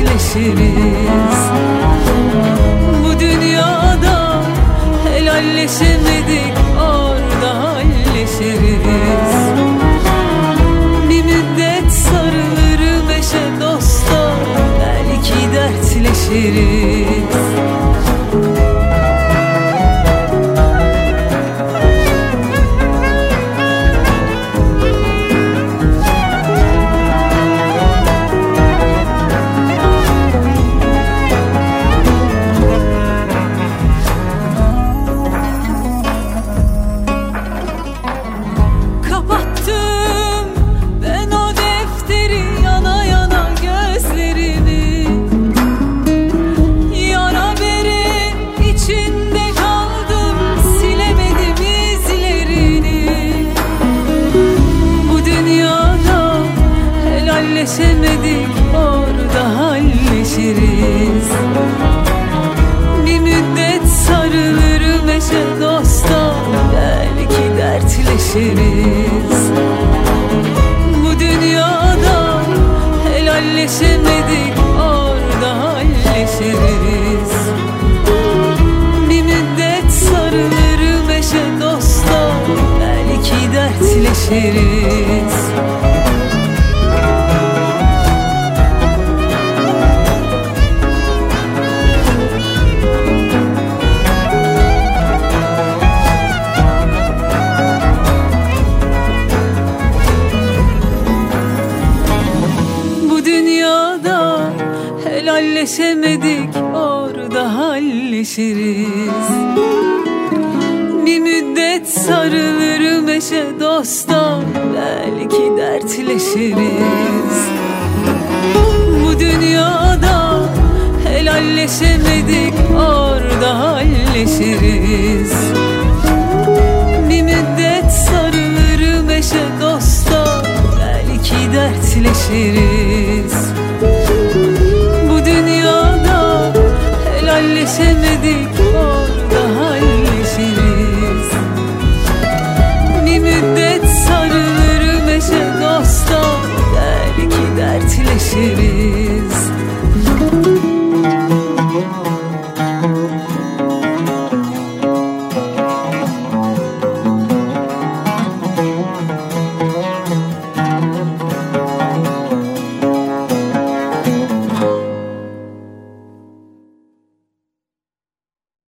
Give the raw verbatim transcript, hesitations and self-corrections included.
dertleşiriz. Bu dünyada helalleşemedik, orada halleşiriz. Bir müddet sarılır eşe dosta, belki dertleşiriz. Halleşemedik, orada halleşiriz. Bir müddet sarılır eşe dosta, belki dertleşiriz. Bu dünyada helalleşemedik, orada halleşiriz. Bir müddet sarılır eşe dosta, belki dertleşiriz. Helalleşemedik, orada halleşiriz. Bir müddet sarılır eşe dosta, belki dertleşiriz. Bu dünyada helalleşemedik, orada halleşiriz. Bir müddet sarılır eşe dosta, belki dertleşiriz.